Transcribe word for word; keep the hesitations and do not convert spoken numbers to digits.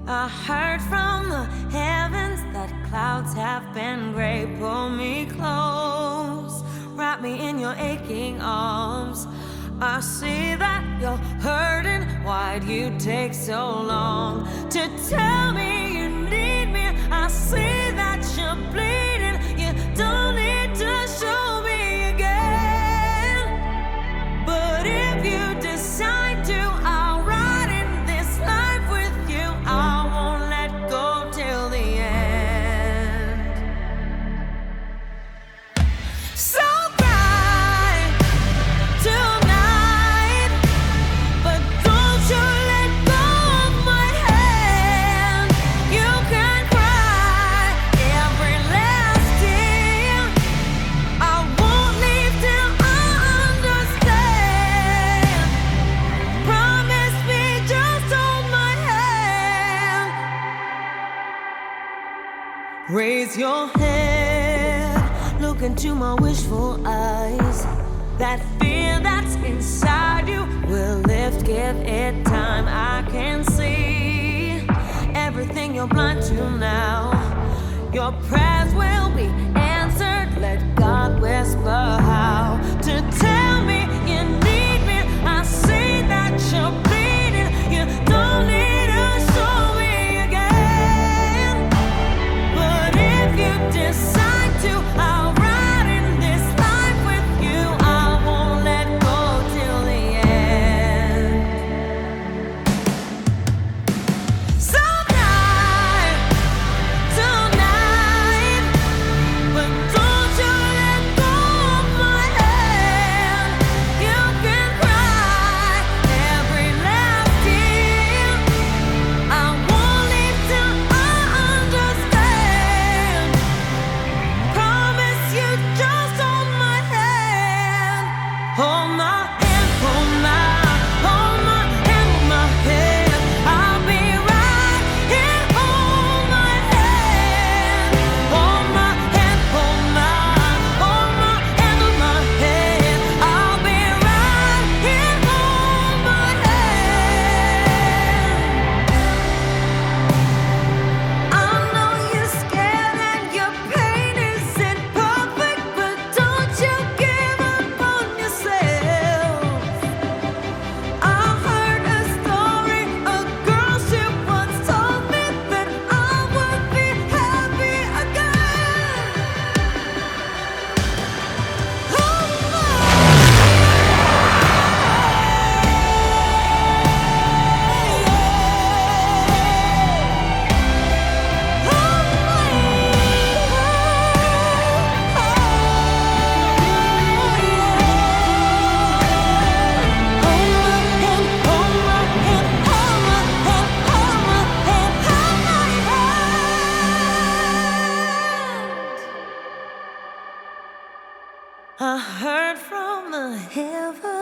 I heard from the heavens that clouds have been gray. Pull me close, wrap me in your aching arms. I see that you're hurting. Why'd you take so long to tell me you need me? I see that you're bleeding. You don't need to show me again. But if you decide to, I'll ride in this life with you. I won't let go till the end. So bright tonight, but don't you let go of my hand. You can cry every last tear. I won't leave till I understand. Promise me, just hold my hand. Raise your head, look into my wishful eyes. That fear that's inside you will lift, give it time. I can see everything you're blind to now. Your prayers will be answered. Let God whisper how to tell me you need me. I see that you're bleeding. You don't need to show me again. But if you decide to, I'll ride in this life with you. I won't let go till the end. So bright tonight, but don't you let go of my hand. You can cry every last tear. I won't leave till I understand. Promise you, just hold my hand. Hold my hand, hold my, hold my hand, hold my hand. I'll be right here. Hold my hand, hold my hand, hold my, hold my hand, hold my hand. I'll be right here. Hold my hand. I know you're scared and your pain isn't perfect, but don't you give up on yourself. I heard a story, a girl she once told me that I would be happy again. Hold my I heard from the heavens